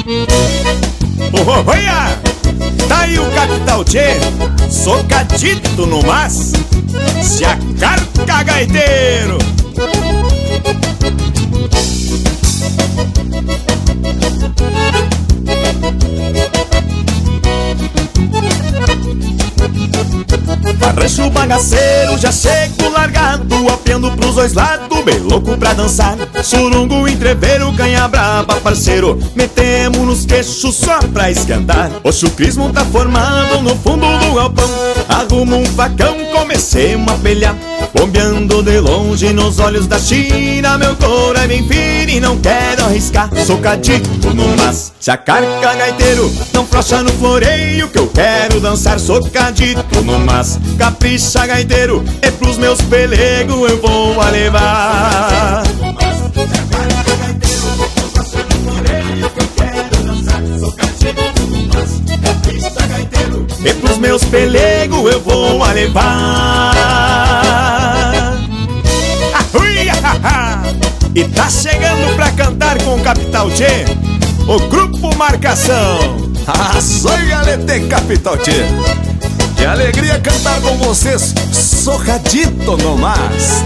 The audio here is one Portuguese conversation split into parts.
Olha! Tá aí o Capital Tchê, socadito no mas, se acarca gaiteiro. Arrancho bagaceiro, já chego largado, apiando pros dois lados, bem louco pra dançar. Surungo, entreveiro, canha braba, parceiro, metemos nos queixos só pra esquentar. O chucrismo tá formado no fundo do galpão, arrumo um facão, comecemos a pelhar. Bombeando de longe nos olhos da China, meu couro é bem fino e não quero arriscar. Socadito no mas, se acarca gaiteiro, não frouxa no floreio que eu quero dançar. Socadito no mas, capricha gaiteiro, e pros meus pelegos eu vou a levar. E pros meus pelegos eu vou a levar. E tá chegando pra cantar com o Capital Tchê, o Grupo Marcação. Soy galete Capital Tchê, que alegria cantar com vocês, socadito no mas.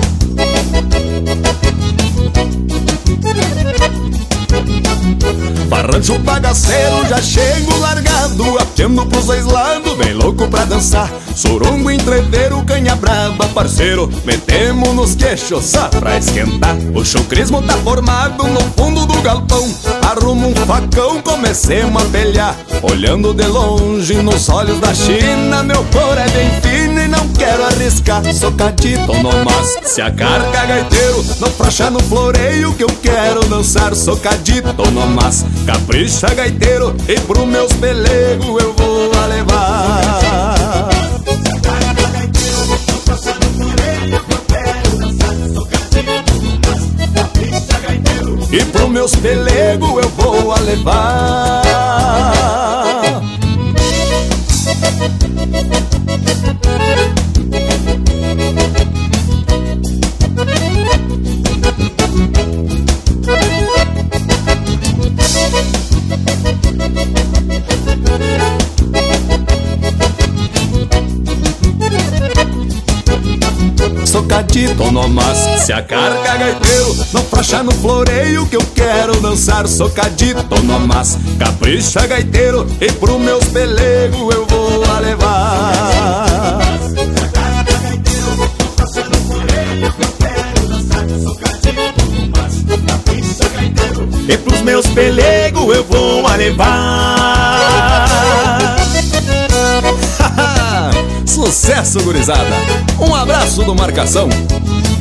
Barrancho bagaceiro, já chego largado, apiando pros dois lados, bem louco pra dançar. Surungo, entreveiro, canha braba, parceiro, metemos nos queixos só pra esquentar. O chucrismo tá formado no fundo do galpão, arrumo um facão, comecemos a pelhar. Olhando de longe nos olhos da China, meu couro é bem fino e não quero arriscar. Socadito no mas, se acarca gaiteiro, não frouxa no floreio que eu quero dançar. Socadito no mas, capricha gaiteiro, e pro meus pelegos eu vou a levar. E pro meus pelegos eu vou a levar. Socadito no mas, se acarca gaiteiro, não frouxa no floreio que eu quero dançar. Socadito no mas, capricha gaiteiro, e pro meus pelegos eu vou a levar. E pros meus pelegos eu vou a levar. Sucesso, gurizada! Um abraço do Marcação.